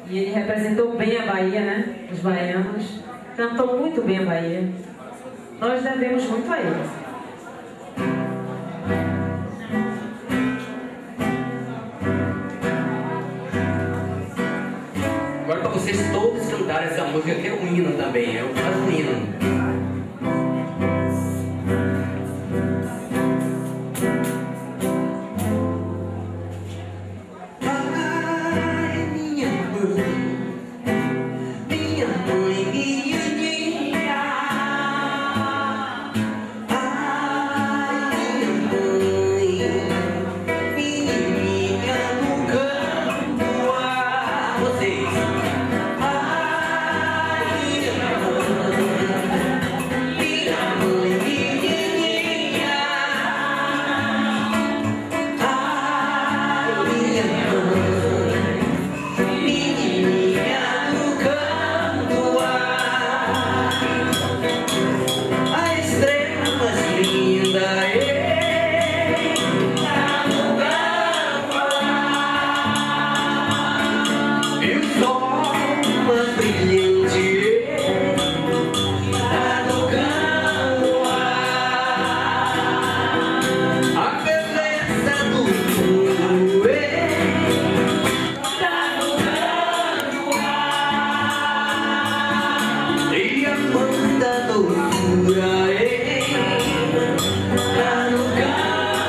E ele representou bem a Bahia, né? Os baianos. Cantou muito bem a Bahia. Nós devemos muito a ele. Agora para vocês todos cantarem essa música, que é um hino também, é quase um hino.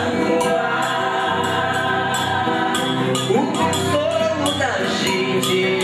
O consolo da gente